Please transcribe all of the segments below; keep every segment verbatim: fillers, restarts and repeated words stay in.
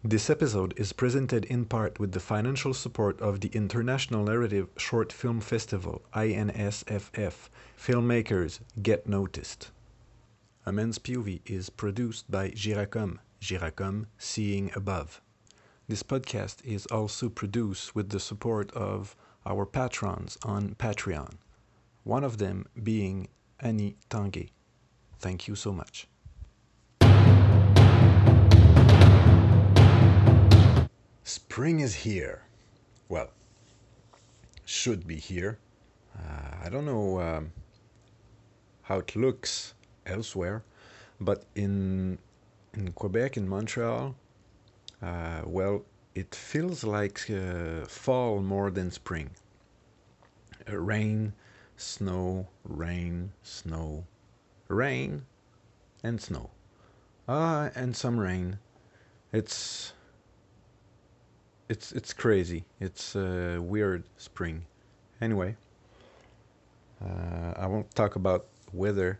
This episode is presented in part with the financial support of the International Narrative Short Film Festival, I N S F F. Filmmakers, get noticed. A Man's P O V is produced by Giracom, Giracom Seeing Above. This podcast is also produced with the support of our patrons on Patreon, one of them being Annie Tanguay. Thank you so much. Spring is here. Well, should be here. Uh, I don't know um, how it looks elsewhere, but in in Quebec, in Montreal, uh, well, it feels like uh, fall more than spring. Uh, rain, snow, rain, snow, rain, and snow. Ah, and some rain. It's it's it's crazy. It's a weird spring. Anyway, uh, I won't talk about weather.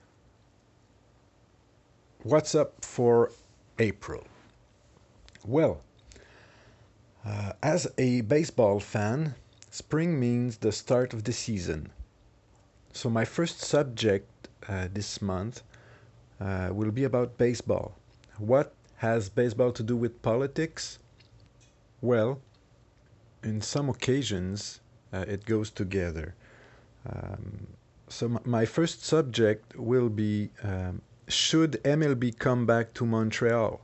What's up for April? Well, uh, as a baseball fan, spring means the start of the season. So my first subject uh, this month uh, will be about baseball. What has baseball to do with politics? Well, in some occasions, uh, it goes together. Um, so m- my first subject will be um, should M L B come back to Montreal?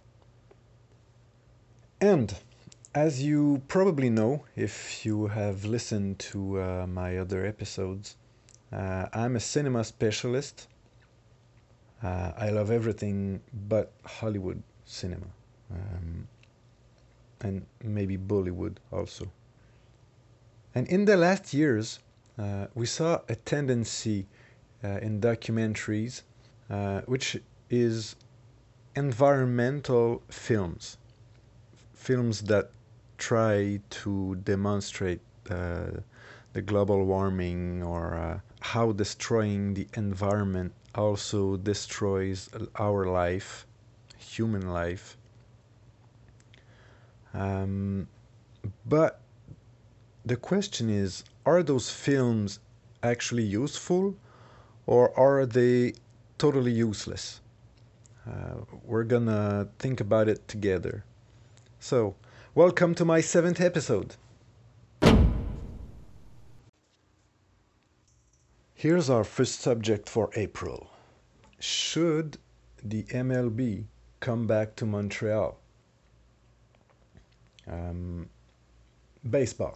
And as you probably know, if you have listened to uh, my other episodes, uh, I'm a cinema specialist. Uh, I love everything but Hollywood cinema. Um, and maybe Bollywood also. And in the last years, uh, we saw a tendency uh, in documentaries, uh, which is environmental films, films that try to demonstrate uh, the global warming or uh, how destroying the environment also destroys our life, human life. Um, but the question is, are those films actually useful or are they totally useless? Uh, we're gonna think about it together. So, welcome to my seventh episode. Here's our first subject for April. Should the M L B come back to Montreal? Um, baseball.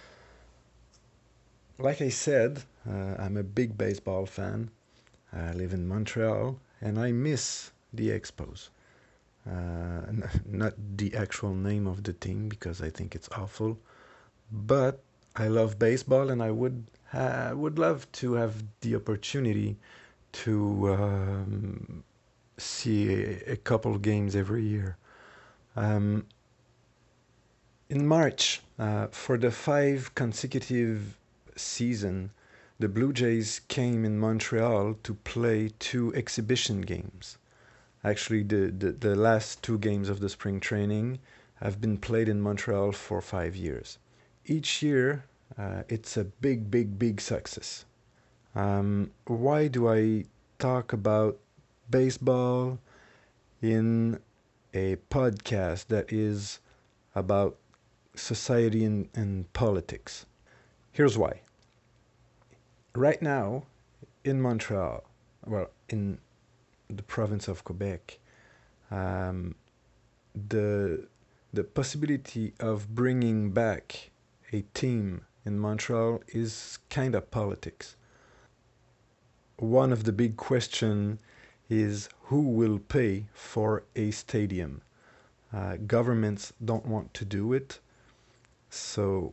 Like I said, uh, I'm a big baseball fan. I live in Montreal and I miss the Expos. Uh, n- not the actual name of the team because I think it's awful, but I love baseball and I would ha- would love to have the opportunity to um, see a, a couple games every year. Um, in March, uh, for the five consecutive season, the Blue Jays came in Montreal to play two exhibition games. Actually, the, the, the last two games of the spring training have been played in Montreal for five years. Each year, uh, it's a big, big, big success. Um, why do I talk about baseball in a podcast that is about society and, and politics? Here's why. Right now, in Montreal, well, in the province of Quebec, um, the the possibility of bringing back a team in Montreal is kind of politics. One of the big questions is who will pay for a stadium. Uh, governments don't want to do it, so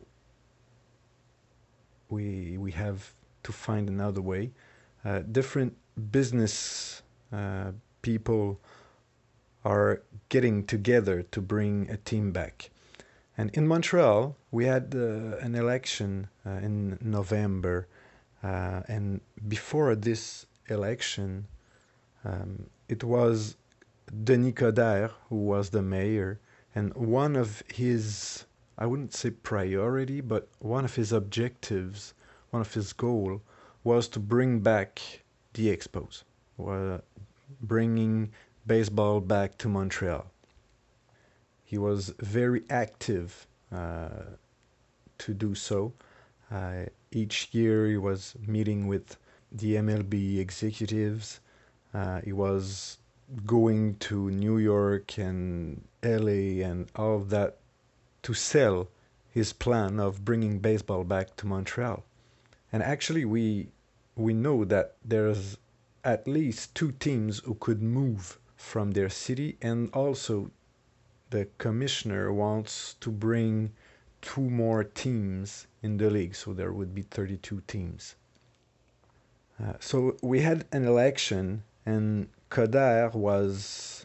we we have to find another way. Uh, different business uh, people are getting together to bring a team back. And in Montreal, we had uh, an election uh, in November, uh, and before this election, um, it was Denis Coderre who was the mayor, And one of his, I wouldn't say priority, but one of his objectives, one of his goal was to bring back the Expos, uh, bringing baseball back to Montreal. He was very active uh, to do so. Uh, each year he was meeting with the M L B executives. Uh, he was going to New York and L A and all of that to sell his plan of bringing baseball back to Montreal. And actually, we we know that there's at least two teams who could move from their city, and also the commissioner wants to bring two more teams in the league, so there would be thirty-two teams. Uh, so we had an election, and Coderre was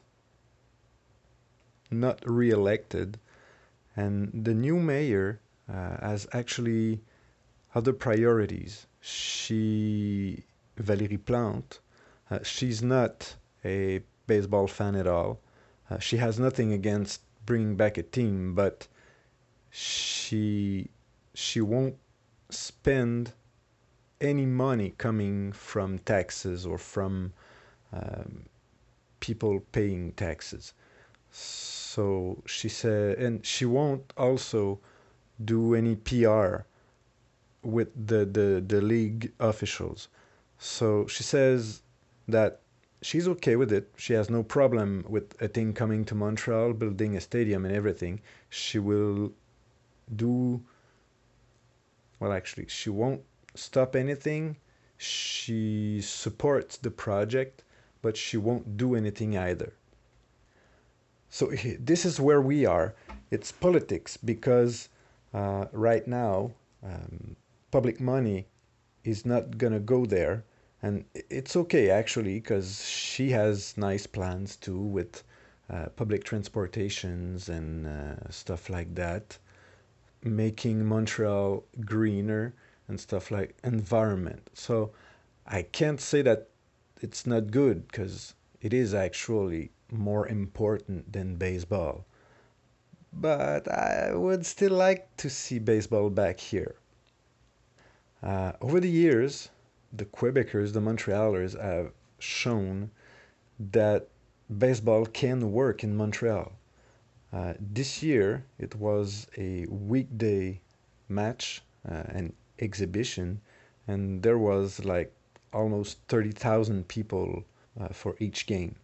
not re-elected, and the new mayor uh, has actually other priorities. She, Valérie Plante, uh, she's not a baseball fan at all. Uh, she has nothing against bringing back a team, but she she won't spend any money coming from taxes or from um, people paying taxes. So she said, and she won't also do any P R with the, the, the league officials. So she says that she's okay with it. She has no problem with a team coming to Montreal, building a stadium and everything. She will do, well, actually, she won't stop anything. She supports the project, but she won't do anything either. So this is where we are. It's politics, because uh, right now, um, public money is not gonna go there, and it's okay actually, because she has nice plans too with uh, public transportations and uh, stuff like that, making Montreal greener and stuff like environment. So I can't say that it's not good, because it is actually more important than baseball. But I would still like to see baseball back here. Uh, over the years, the Quebecers, the Montrealers, have shown that baseball can work in Montreal. Uh, this year, it was a weekday match, uh, an exhibition, and there was like almost thirty thousand people uh, for each game,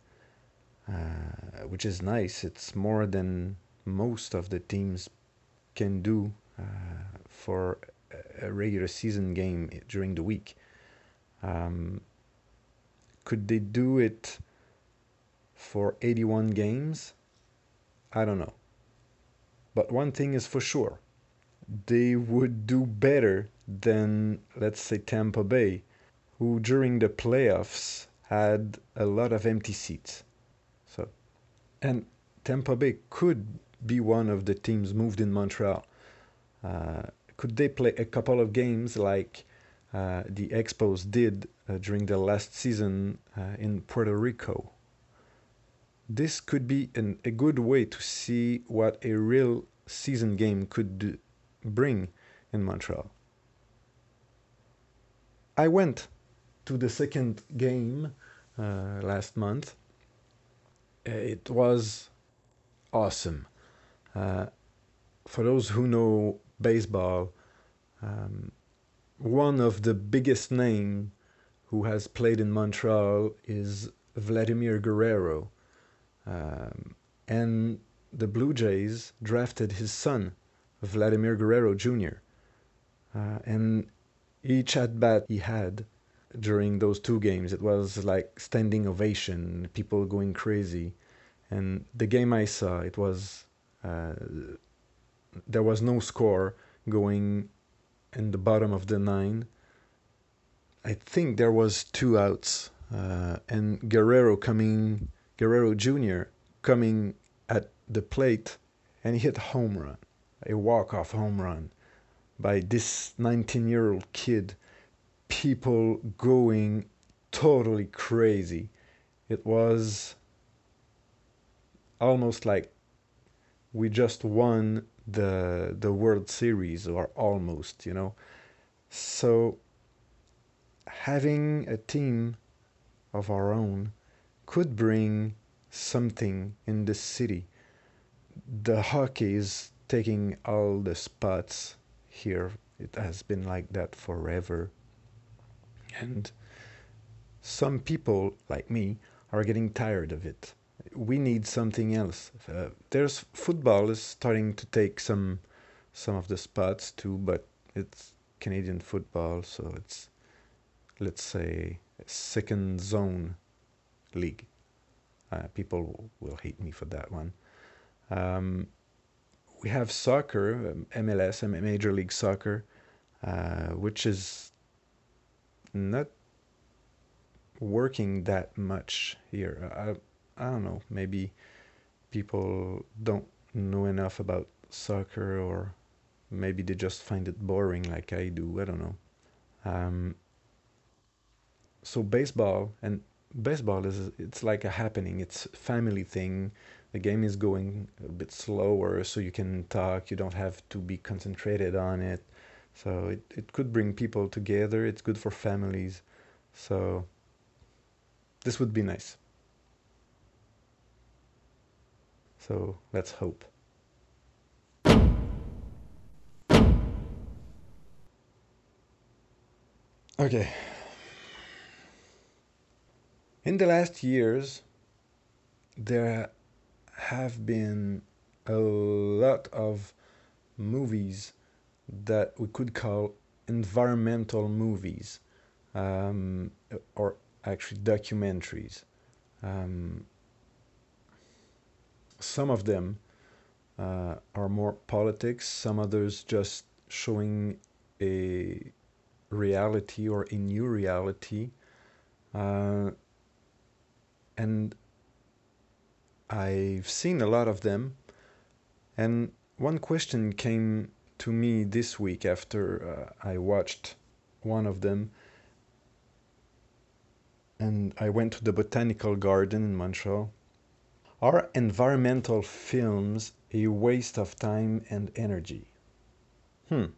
uh, which is nice. It's more than most of the teams can do uh, for a regular season game during the week. Um, could they do it for eighty-one games? I don't know. But one thing is for sure, they would do better than, let's say, Tampa Bay, who during the playoffs had a lot of empty seats. So, and Tampa Bay could be one of the teams moved in Montreal. Uh, could they play a couple of games like uh, the Expos did uh, during the last season uh, in Puerto Rico? This could be an, a good way to see what a real season game could do, bring in Montreal. I went to the second game uh, last month. It was awesome. Uh, for those who know baseball, um, one of the biggest names who has played in Montreal is Vladimir Guerrero. Um, and the Blue Jays drafted his son, Vladimir Guerrero Junior Uh, and each at bat he had during those two games, it was like standing ovation, people going crazy. And the game I saw, it was uh, there was no score going in the bottom of the nine. I think there was two outs, uh, and Guerrero coming, Guerrero Junior coming at the plate, and he hit a home run, a walk-off home run by this nineteen-year-old kid. People going totally crazy. It was almost like we just won the the World Series, or almost, you know. So having a team of our own could bring something in the city. The hockey is taking all the spots here. It has been like that forever. And some people, like me, are getting tired of it. We need something else. Uh, there's football is starting to take some some of the spots too, but it's Canadian football, so it's, let's say, a second zone league. Uh, people will hate me for that one. Um, we have soccer, um, M L S, Major League Soccer, uh, which is not working that much here. I, I don't know, maybe people don't know enough about soccer, or maybe they just find it boring like I do. I don't know. Um, so baseball and baseball is it's like a happening. It's a family thing. The game is going a bit slower, so you can talk. You don't have to be concentrated on it. So it, it could bring people together. It's good for families. So this would be nice. So let's hope. Okay. In the last years, there have been a lot of movies that we could call environmental movies, um, or actually documentaries. Um, some of them uh, are more politics, some others just showing a reality or a new reality. Uh, and I've seen a lot of them. And one question came to me this week after uh, I watched one of them. And I went to the Botanical Garden in Montreal. Are environmental films a waste of time and energy? Hmm.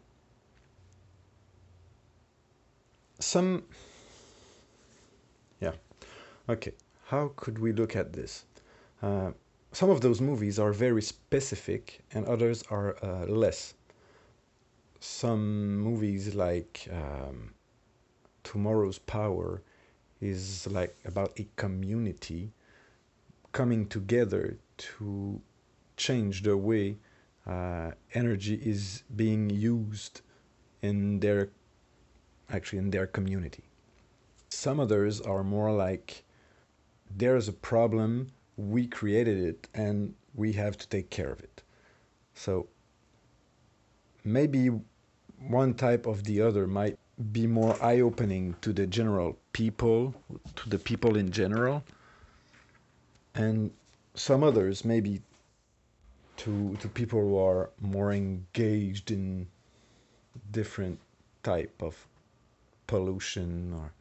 Some. Yeah. Okay. How could we look at this? Uh, some of those movies are very specific and others are uh, less. Some movies like um, Tomorrow's Power is like about a community coming together to change the way uh, energy is being used in their actually in their community. Some others are more like there's a problem, we created it, and we have to take care of it. So maybe one type of the other might be more eye-opening to the general people, to the people in general, and some others maybe to to people who are more engaged in different type of pollution. Or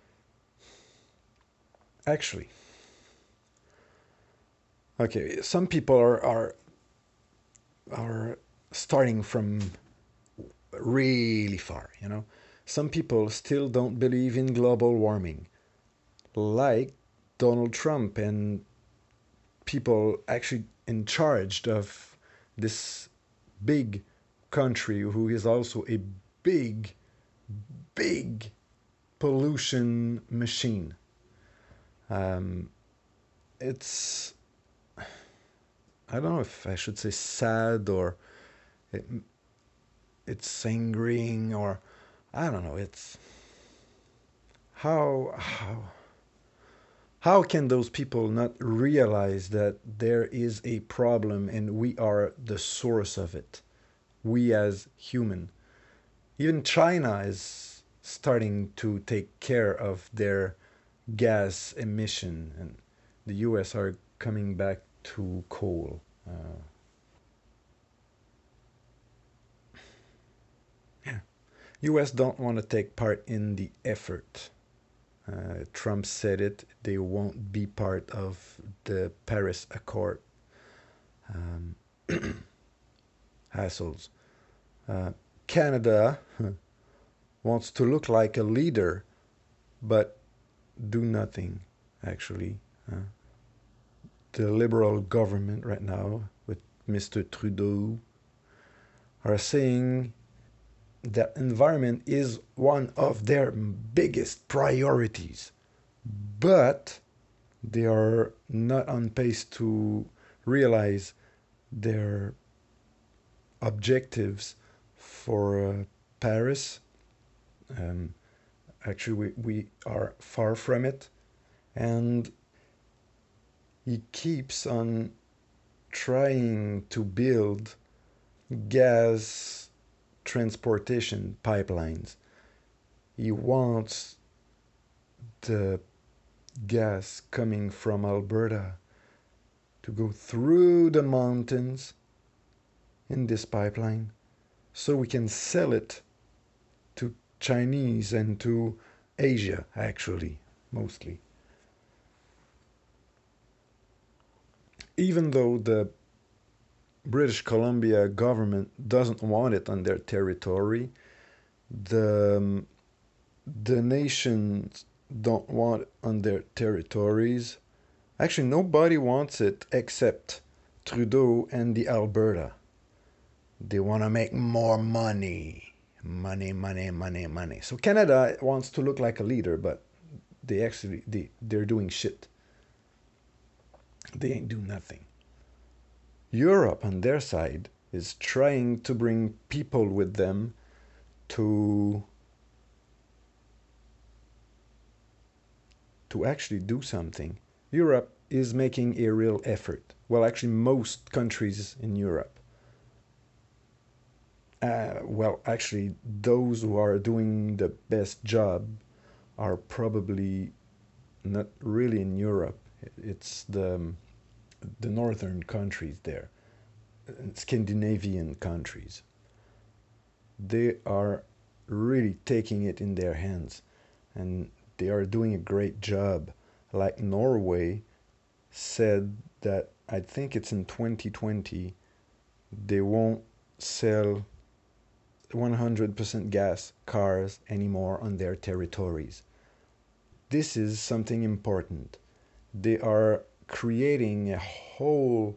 actually, okay, some people are are are starting from really far, you know. Some people still don't believe in global warming, like Donald Trump and people actually in charge of this big country who is also a big, big pollution machine. Um, it's, I don't know if I should say sad, or it, it's angering, or I don't know. It's how how how can those people not realize that there is a problem and we are the source of it? We as human. Even China is starting to take care of their gas emission, and the U S are coming back to coal. Uh, yeah. U S don't want to take part in the effort. Uh, Trump said it. They won't be part of the Paris Accord. Um, hassles. Uh, Canada wants to look like a leader, but do nothing, actually. Uh, the Liberal government right now, with Mister Trudeau, are saying that environment is one of their biggest priorities, but they are not on pace to realize their objectives for uh, Paris. Um, actually, we, we are far from it. And he keeps on trying to build gas transportation pipelines. He wants the gas coming from Alberta to go through the mountains in this pipeline so we can sell it to Chinese and to Asia, actually, mostly. Even though the British Columbia government doesn't want it on their territory, the, um, the nations don't want it on their territories. Actually, nobody wants it except Trudeau and the Alberta. They want to make more money. Money, money, money, money. So Canada wants to look like a leader, but they actually, they, they're doing shit. They ain't do nothing. Europe, on their side, is trying to bring people with them to to actually do something. Europe is making a real effort. Well, actually, most countries in Europe. Uh, well, actually, those who are doing the best job are probably not really in Europe. It's the the northern countries there, Scandinavian countries. They are really taking it in their hands, and they are doing a great job. Like Norway said that I think it's in twenty twenty, they won't sell one hundred percent gas cars anymore on their territories. This is something important. They are creating a whole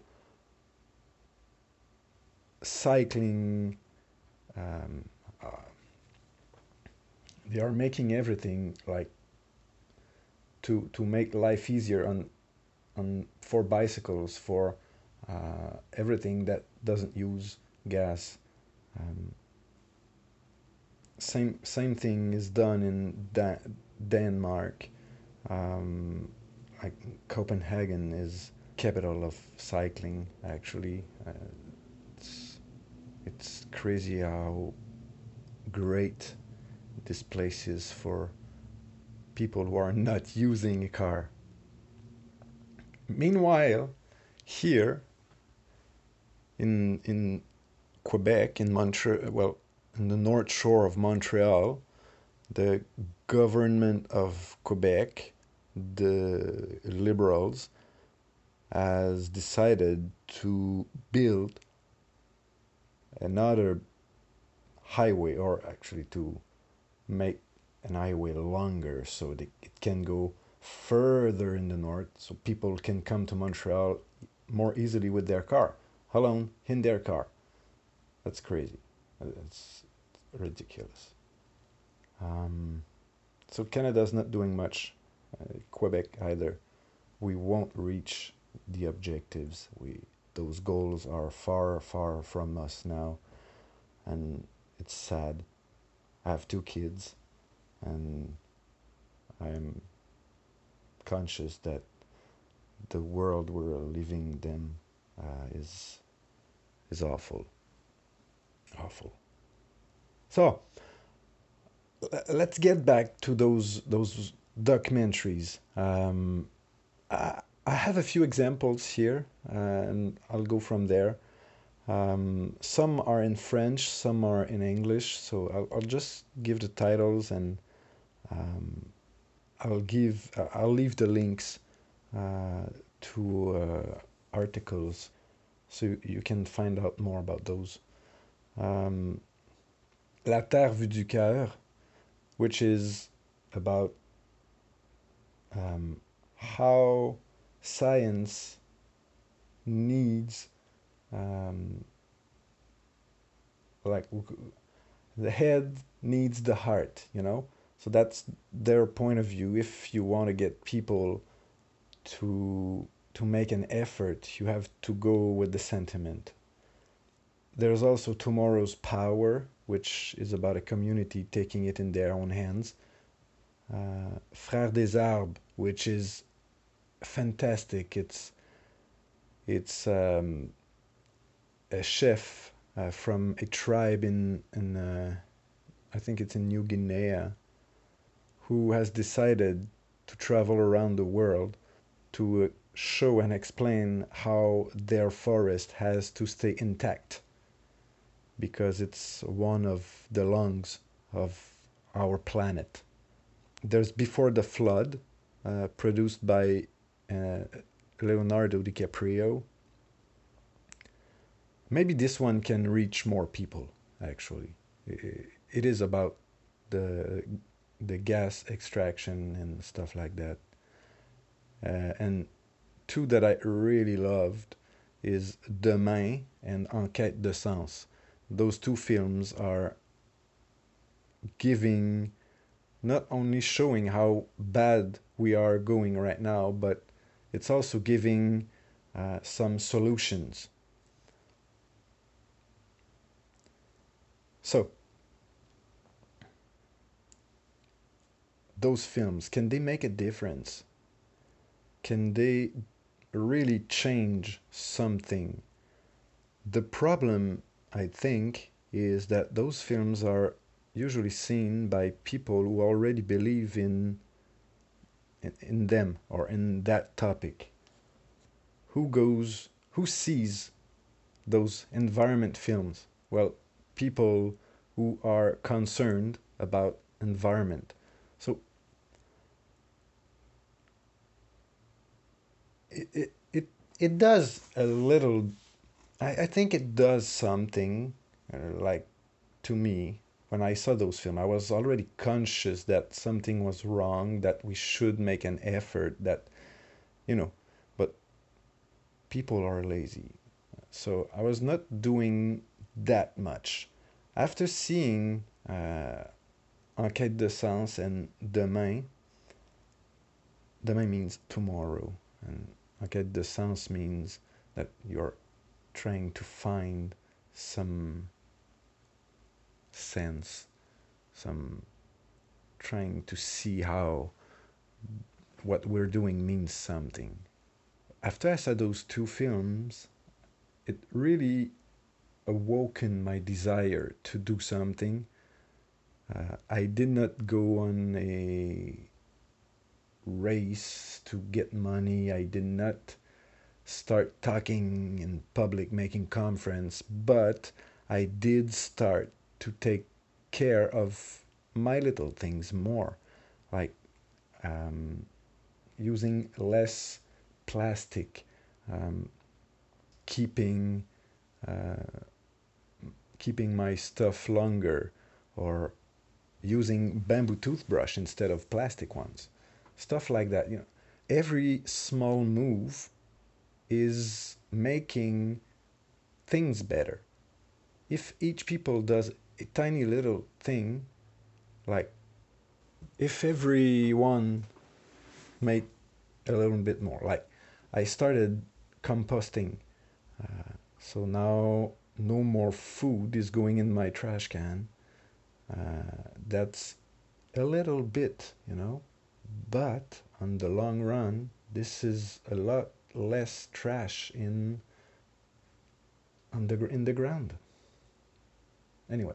cycling. Um, uh, they are making everything like to to make life easier on on for bicycles, for uh, everything that doesn't use gas. Um, same same thing is done in da- Denmark. Um, like Copenhagen is capital of cycling. Actually, uh, it's it's crazy how great this place is for people who are not using a car. Meanwhile, here in in Quebec, in Montreal, well, in the North Shore of Montreal, the government of Quebec, the Liberals, has decided to build another highway, or actually to make an highway longer so that it can go further in the north, so people can come to Montreal more easily with their car, alone in their car. That's crazy. It's ridiculous. Um, so Canada's not doing much. Uh, Quebec either. We won't reach the objectives. We those goals are far, far from us now, and it's sad. I have two kids, and I'm conscious that the world we're living them uh, is is awful, awful. So let's get back to those those documentaries. Um, I, I have a few examples here, uh, and I'll go from there. Um, some are in French, some are in English, so I'll, I'll just give the titles, and um, I'll give I'll leave the links uh, to uh, articles so you can find out more about those. Um, La Terre vue du cœur, which is about um, how science needs um, like the head needs the heart, you know? So that's their point of view. If you want to get people to to make an effort, you have to go with the sentiment. There's also Tomorrow's Power, which is about a community taking it in their own hands. Uh, Frères des Arbres, which is fantastic. It's it's um, a chef uh, from a tribe in in uh, I think it's in New Guinea, who has decided to travel around the world to uh, show and explain how their forest has to stay intact because it's one of the lungs of our planet. There's Before the Flood, uh, produced by uh, Leonardo DiCaprio. Maybe this one can reach more people, actually. It is about the the gas extraction and stuff like that. Uh, and two that I really loved is Demain and Enquête de Sens. Those two films are giving, not only showing how bad we are going right now, but it's also giving uh, some solutions. So, those films, can they make a difference? Can they really change something? The problem, I think, is that those films are usually seen by people who already believe in in, in them or in that topic. Who goes, who sees those environment films? Well, people who are concerned about environment. So it it, it, it does a little, I, I think it does something uh, like to me. When I saw those films, I was already conscious that something was wrong, that we should make an effort, that, you know, but people are lazy. So I was not doing that much. After seeing uh, Enquête de Sens and Demain, Demain means tomorrow, and Enquête de Sens means that you're trying to find some sense, some trying to see how what we're doing means something. After I saw those two films, it really awoken my desire to do something. Uh, I did not go on a race to get money. I did not start talking in public, making conference, but I did start to take care of my little things more, like um, using less plastic, um, keeping uh, keeping my stuff longer, or using bamboo toothbrush instead of plastic ones, stuff like that. You know, every small move is making things better. If each people does a tiny little thing, like if everyone make a little bit more, like I started composting, uh, so now no more food is going in my trash can. Uh, that's a little bit, you know, but on the long run, this is a lot less trash in on the in the ground. Anyway,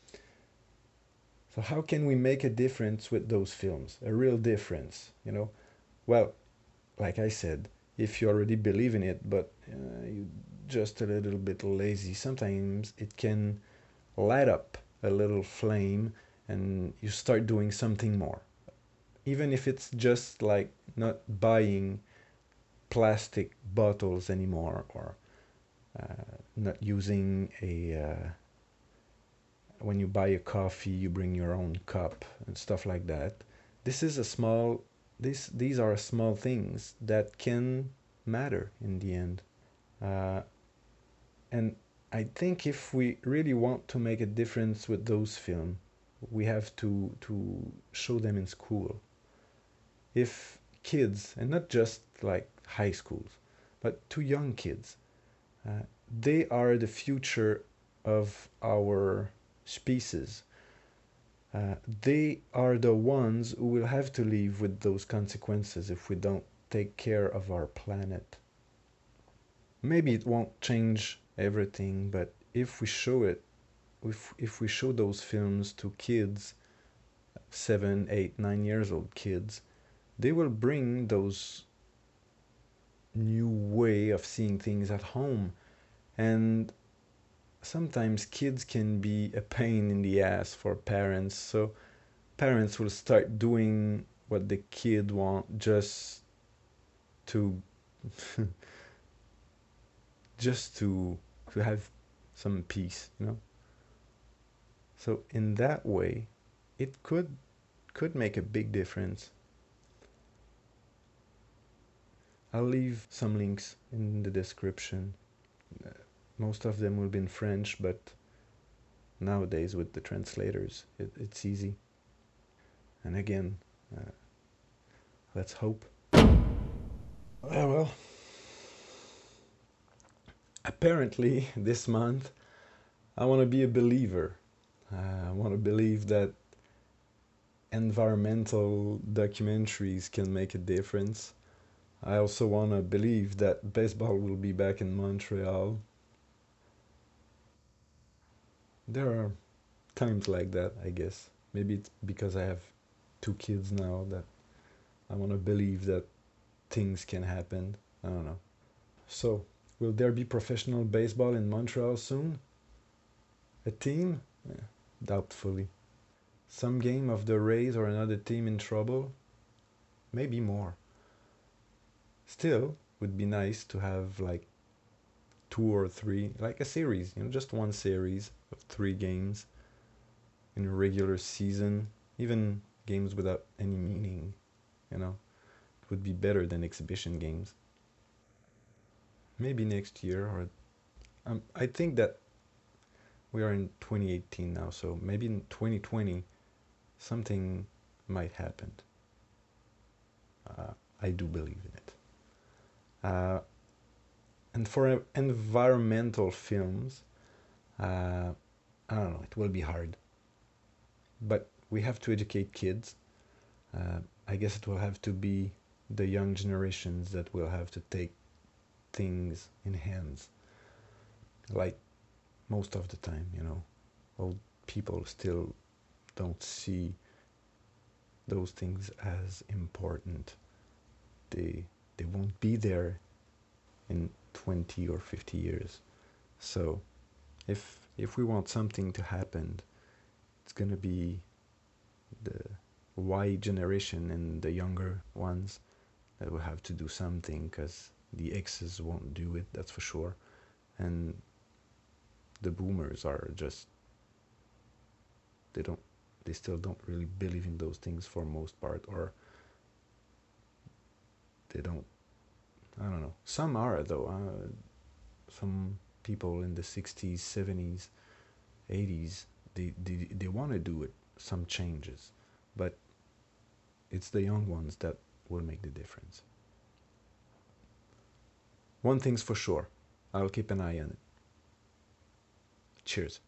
so how can we make a difference with those films? A real difference, you know? Well, like I said, if you already believe in it, but uh, you just a little bit lazy, sometimes it can light up a little flame and you start doing something more. Even if it's just like not buying plastic bottles anymore, or uh, not using a uh, when you buy a coffee you bring your own cup and stuff like that. This is a small this these are small things that can matter in the end. Uh, and I think if we really want to make a difference with those films, we have to to show them in school. If kids, and not just like high schools, but to young kids, uh, they are the future of our species. Uh, they are the ones who will have to live with those consequences if we don't take care of our planet. Maybe it won't change everything, but if we show it, if, if we show those films to kids, seven, eight, nine years old kids, they will bring those new way of seeing things at home. And sometimes kids can be a pain in the ass for parents, so parents will start doing what the kid want just to just to to have some peace, you know. So in that way it could could make a big difference. I'll leave some links in the description. Uh, most of them will be in French, but nowadays with the translators it, it's easy. And again, uh, let's hope. Uh, well, apparently this month I want to be a believer. Uh, I want to believe that environmental documentaries can make a difference. I also want to believe that baseball will be back in Montreal. There are times like that, I guess. Maybe it's because I have two kids now that I want to believe that things can happen. I don't know. So, will there be professional baseball in Montreal soon? A team? Eh, doubtfully. Some game of the Rays or another team in trouble? Maybe more. Still, would be nice to have like two or three, like a series, you know, just one series of three games in a regular season, even games without any meaning, you know, it would be better than exhibition games. Maybe next year, or um, I think that we are in twenty eighteen now, so maybe in twenty twenty something might happen. Uh, I do believe in it. Uh, and for environmental films, uh, I don't know, it will be hard. But we have to educate kids. Uh, I guess it will have to be the young generations that will have to take things in hands. Like most of the time, you know, old people still don't see those things as important. They they won't be there in twenty or fifty years. So if if we want something to happen, it's gonna be the Y generation and the younger ones that will have to do something, because the X's won't do it, that's for sure. And the boomers are just, they don't they still don't really believe in those things for most part, or they don't, I don't know, some are though. Uh, some people in the sixties, seventies, eighties, they they, they want to do it, some changes, but it's the young ones that will make the difference. One thing's for sure, I'll keep an eye on it. Cheers.